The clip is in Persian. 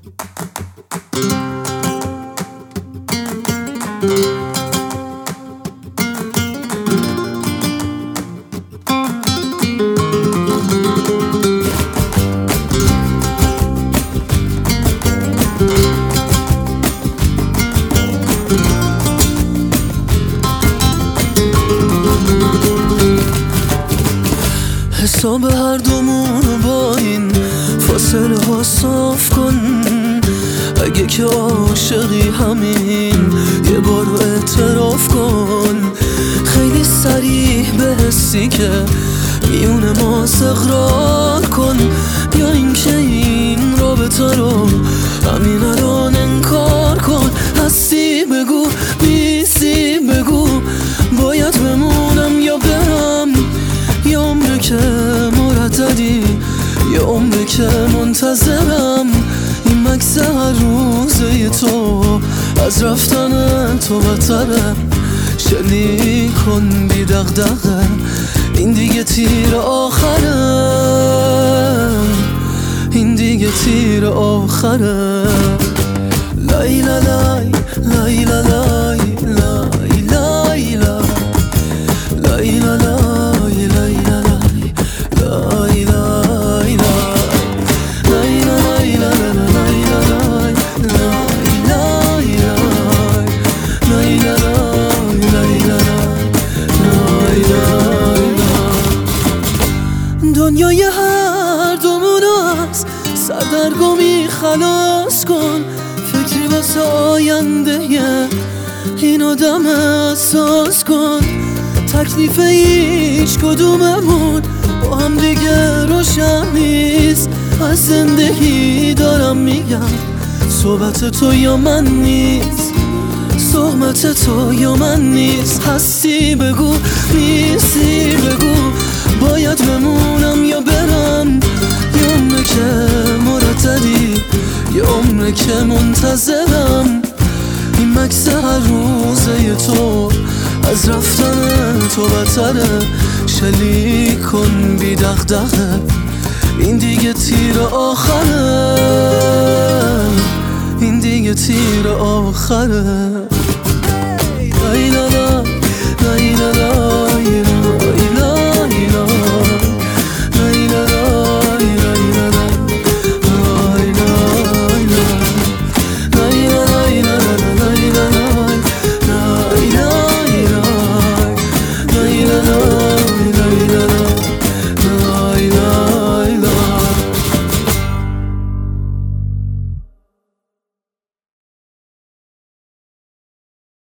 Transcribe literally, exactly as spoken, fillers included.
حساب هر دومون با این فاصله ها صاف کن. اگه که عاشقی همین یه بار اعتراف کن. خیلی سریع به حسی که میون ما اقرار کن. یا اینکه این رابطه رو همین الان انکار کن. هستی بگو، نیستی بگو، باید بمونم یا برم. یه عمره که مرددی، یه عمره که منتظرم. این مکس هر روزه تو از رفتن تو بتره. شلیک کن بی دغدغه، این دیگه تیر آخره. این دیگه تیر آخره. لای لای لای لای لای لای لای لای دنیای هر دومون از سردرگمی خلاص کن. فکری واسه آینده این آدم احساس کن. تکلیف هیچ کدوممون با هم دیگه روشن نیست. از زندگی دارم میگم صحبت تو یا من نیست. صحبت تو یا من نیست. هستی بگو، نیستی بگو، باید بمونم یا برم. یه عمره که مرددی، یه عمره که منتظرم. این مکس هر روزه تو از رفتن تو بتره. شلیک کن بی دغدغه، این دیگه تیر آخره. این دیگه تیر آخره.